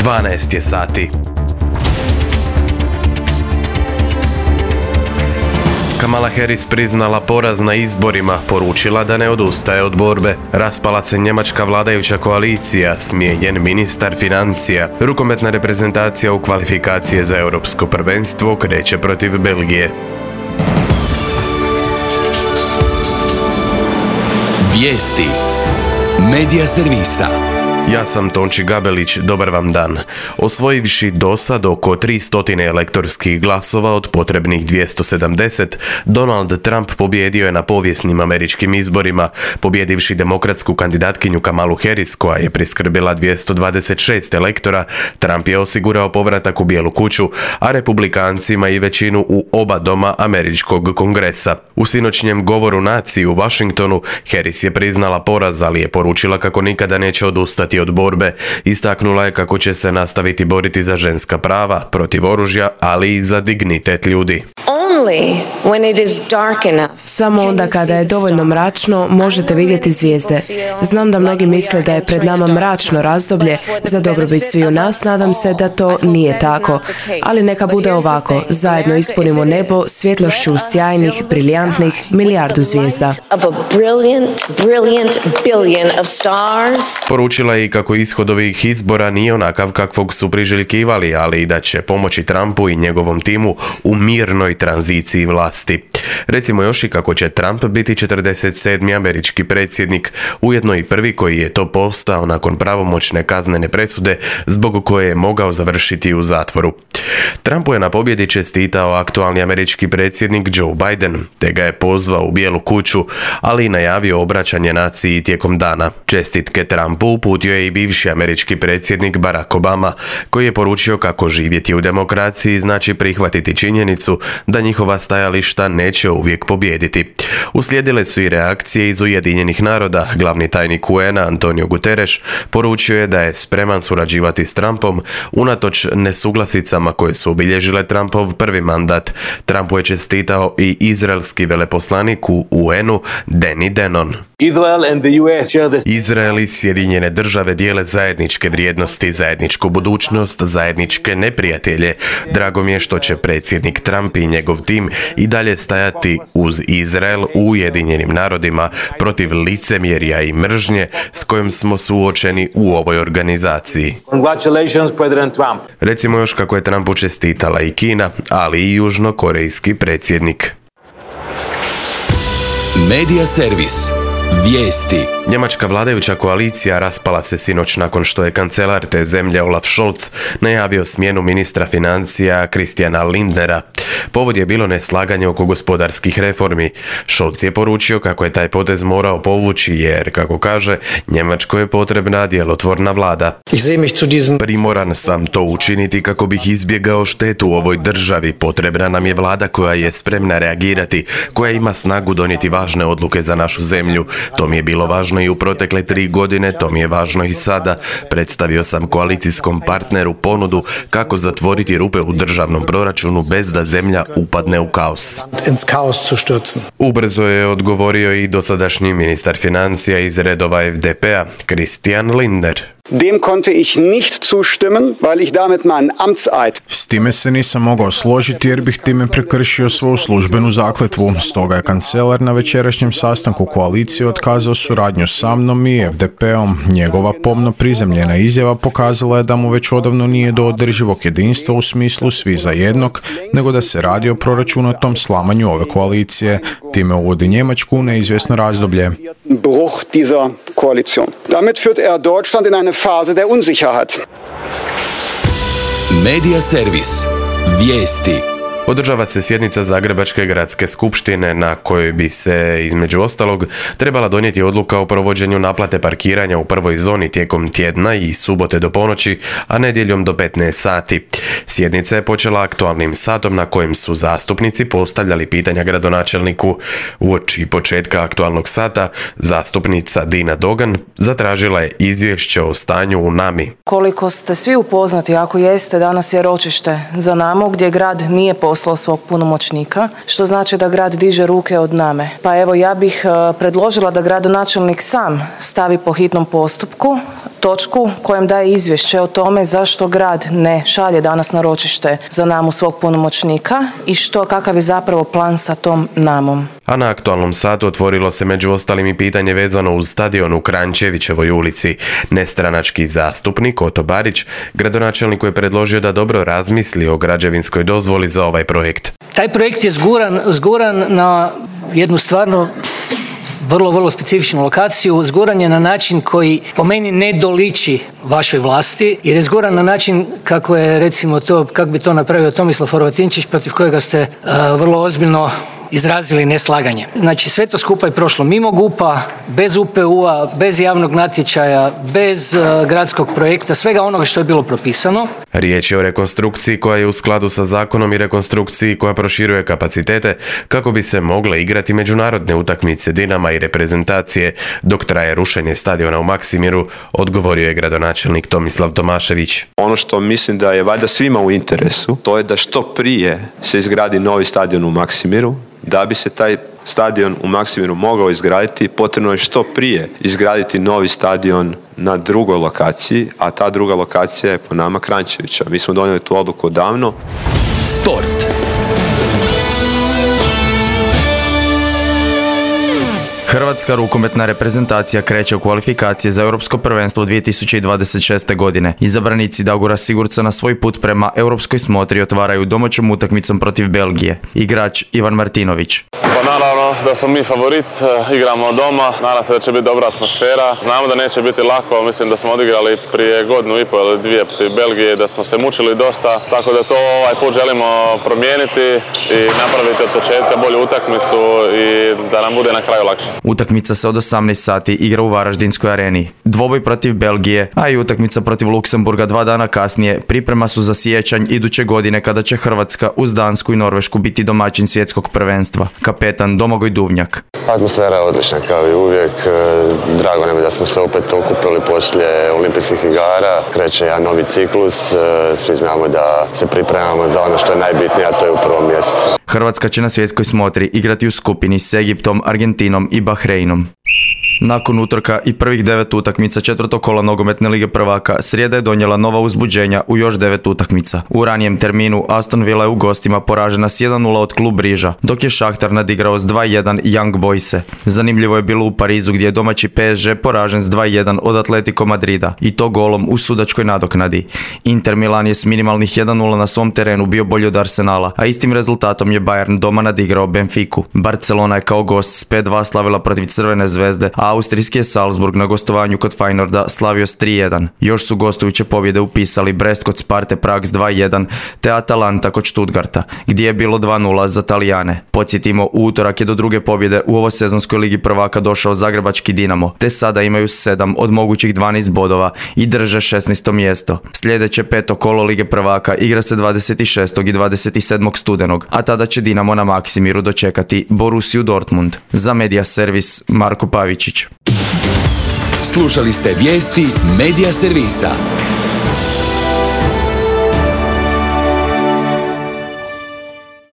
12 je sati. Kamala Harris priznala poraz na izborima, poručila da ne odustaje od borbe. Raspala se njemačka vladajuća koalicija, smijenjen ministar financija. Rukometna reprezentacija u kvalifikacije za europsko prvenstvo kreće protiv Belgije. Vijesti Medija servisa. Ja sam Tonči Gabelić, dobar vam dan. Osvojivši dosad oko 300 elektorskih glasova od potrebnih 270, Donald Trump pobjedio je na povijesnim američkim izborima, pobjedivši demokratsku kandidatkinju Kamalu Harris, koja je priskrbila 226 elektora. Trump je osigurao povratak u Bijelu kuću, a republikancima i većinu u oba doma američkog kongresa. U sinoćnjem govoru naciji u Washingtonu, Harris je priznala poraz, ali je poručila kako nikada neće odustati od borbe. Istaknula je kako će se nastaviti boriti za ženska prava, protiv oružja, ali i za dignitet ljudi. Samo onda kada je dovoljno mračno možete vidjeti zvijezde. Znam da mnogi misle da je pred nama mračno razdoblje za dobrobit sviju nas, nadam se da to nije tako. Ali neka bude ovako, zajedno ispunimo nebo svjetlošću sjajnih, briljantnih milijardu zvijezda. Poručila je i kako ishod ovih izbora nije onakav kakvog su priželjkivali, ali i da će pomoći Trumpu i njegovom timu u mirnoj tranziciji vlasti. Recimo još i kako će Trump biti 47. američki predsjednik, ujedno i prvi koji je to postao nakon pravomoćne kaznene presude zbog koje je mogao završiti u zatvoru. Trumpu je na pobjedi čestitao aktualni američki predsjednik Joe Biden, te ga je pozvao u Bijelu kuću, ali i najavio obraćanje naciji tijekom dana. Čestitke Trumpu uputio je i bivši američki predsjednik Barack Obama, koji je poručio kako živjeti u demokraciji znači prihvatiti činjenicu da njihova stajališta neće uvijek pobijediti. Uslijedile su i reakcije iz Ujedinjenih naroda. Glavni tajnik UN-a Antonio Guterres poručio je da je spreman surađivati s Trumpom unatoč nesuglasicama koje su obilježile Trumpov prvi mandat. Trumpu je čestitao i izraelski veleposlanik u UN-u Danny Danon. Izrael i Sjedinjene države dijele zajedničke vrijednosti, zajedničku budućnost, zajedničke neprijatelje. Drago mi je što će predsjednik Trump i njegov tim i dalje stajati uz Izrael u Ujedinjenim narodima protiv licemjerja i mržnje s kojim smo suočeni u ovoj organizaciji. Recimo još kako je Trumpu čestitala i Kina, ali i južnokorejski predsjednik. Medija servis. Vijesti. Njemačka vladajuća koalicija raspala se sinoć nakon što je kancelar te zemlje Olaf Scholz najavio smjenu ministra financija Christiana Lindnera. Povod je bilo neslaganje oko gospodarskih reformi. Scholz je poručio kako je taj potez morao povući jer, kako kaže, Njemačkoj je potrebna djelotvorna vlada. Primoran sam to učiniti kako bih izbjegao štetu u ovoj državi. Potrebna nam je vlada koja je spremna reagirati, koja ima snagu donijeti važne odluke za našu zemlju. To mi je bilo važno i u protekle 3 godine, to mi je važno i sada. Predstavio sam koalicijskom partneru ponudu kako zatvoriti rupe u državnom proračunu bez da zemlja upadne u kaos. Ubrzo je odgovorio i dosadašnji ministar financija iz redova FDP-a, Christian Lindner. Dem konnte ich nicht zustimmen, weil ich damit meinen Amtseid. S time se nisam mogao složiti jer bih time prekršio svoju službenu zakletvu. Stoga je kancelar na večerašnjem sastanku koalicije otkazao suradnju sa mnom i FDP-om. Njegova pomno prizemljena izjava pokazala je da mu već odavno nije do održivog jedinstva u smislu svi za jednog, nego da se radi o proračunatom slamanju ove koalicije. Time uvodi Njemačku u neizvjesno razdoblje. Bruch dieser Koalition. Damit führt er Deutschland in eine Phase der Unsicherheit. Medija servis. Vijesti. Održava se sjednica Zagrebačke gradske skupštine na kojoj bi se, između ostalog, trebala donijeti odluka o provođenju naplate parkiranja u prvoj zoni tijekom tjedna i subote do ponoći, a nedjeljom do 15 sati. Sjednica je počela aktualnim satom na kojem su zastupnici postavljali pitanja gradonačelniku. Uoči početka aktualnog sata, zastupnica Dina Dogan zatražila je izvješće o stanju u Nami. Koliko ste svi upoznati, ako jeste, danas je ročište za Namu gdje grad nije poslao svog punomoćnika, što znači da grad diže ruke od name. Pa evo, ja bih predložila da gradonačelnik sam stavi po hitnom postupku točku kojem daje izvješće o tome zašto grad ne šalje danas na ročište za namu svog punomoćnika i kakav je zapravo plan sa tom namom. A na aktualnom satu otvorilo se među ostalim i pitanje vezano uz stadion u Kranjčevićevoj ulici. Nestranački zastupnik Oto Barić gradonačelniku je predložio da dobro razmisli o građevinskoj dozvoli za ovaj projekt. Taj projekt je zguran na jednu stvarno vrlo specifičnu lokaciju. Zguran je na način koji po meni ne doliči vašoj vlasti, jer je zguran na način kako je, recimo, kako bi to napravio Tomislav Horvatinčić, protiv kojega ste vrlo ozbiljno izrazili neslaganje. Znači, sve to skupa je prošlo mimo GUP-a, bez UPU-a, bez javnog natječaja, bez gradskog projekta, svega onoga što je bilo propisano. Riječ je o rekonstrukciji koja je u skladu sa zakonom i rekonstrukciji koja proširuje kapacitete kako bi se mogle igrati međunarodne utakmice Dinama i reprezentacije dok traje rušenje stadiona u Maksimiru, odgovorio je gradonačelnik Tomislav Tomašević. Ono što mislim da je valjda svima u interesu, to je da što prije se izgradi novi stadion u Maksimiru. Da bi se taj stadion u Maksimiru mogao izgraditi, potrebno je što prije izgraditi novi stadion na drugoj lokaciji, a ta druga lokacija je po nama Kranjčevića. Mi smo donijeli tu odluku odavno. Sport. Hrvatska rukometna reprezentacija kreće u kvalifikacije za Europsko prvenstvo 2026. godine. Izabranici Daugura Sigurdsona svoj put prema europskoj smotri otvaraju domaćom utakmicom protiv Belgije. Igrač Ivan Martinović. Pa naravno da smo mi favorit, igramo doma, nadam se da će biti dobra atmosfera. Znamo da neće biti lako, mislim da smo odigrali prije godinu i pol ili dvije protiv Belgije, da smo se mučili dosta, tako da to ovaj put želimo promijeniti i napraviti od početka bolju utakmicu i da nam bude na kraju lakše. Utakmica se od 18 sati igra u Varaždinskoj areni. Dvoboj protiv Belgije, a i utakmica protiv Luksemburga 2 dana kasnije priprema su za siječanj iduće godine kada će Hrvatska uz Dansku i Norvešku biti domaćin svjetskog prvenstva. Kapetan Domagoj Duvnjak. Atmosfera je odlična kao i uvijek. Drago nam je da smo se opet okupili poslije olimpijskih igara. Kreće jedan novi ciklus. Svi znamo da se pripremamo za ono što je najbitnije, a to je u prvom mjesecu. Hrvatska će na svjetskoj smotri igrati u skupini s Egiptom, Argentinom i Bahreinom. Nakon utorka i prvih 9 utakmica četvrtog kola nogometne lige prvaka, srijeda je donijela nova uzbuđenja u još 9 utakmica. U ranijem terminu Aston Villa je u gostima poražena s 1-0 od Klub Riža, dok je Šahtar nadigrao s 2-1 Young Boyse. Zanimljivo je bilo u Parizu gdje je domaći PSG poražen s 2-1 od Atletico Madrida i to golom u sudačkoj nadoknadi. Inter Milan je s minimalnih 1-0 na svom terenu bio bolji od Arsenala, a istim rezultatom je Bayern doma nadigrao Benfiku. Barcelona je kao gost s 5-2 slavila protiv Crvene zvezde, a austrijski je Salzburg na gostovanju kod Feynorda slavio s 3-1. Još su gostujuće pobjede upisali Brest kod Sparte Prag s 2-1 te Atalanta kod Stuttgarta, gdje je bilo 2-0 za Talijane. Podsjetimo, u utorak je do druge pobjede u ovoj sezonskoj ligi prvaka došao zagrebački Dinamo, te sada imaju 7 od mogućih 12 bodova i drže 16. mjesto. Sljedeće 5. kolo lige prvaka igra se 26. i 27. studenog, a tada će Dinamo na Maksimiru dočekati Borussiju Dortmund. Za Media Servis Marko Pavičić. Slušali ste vijesti Media Servisa.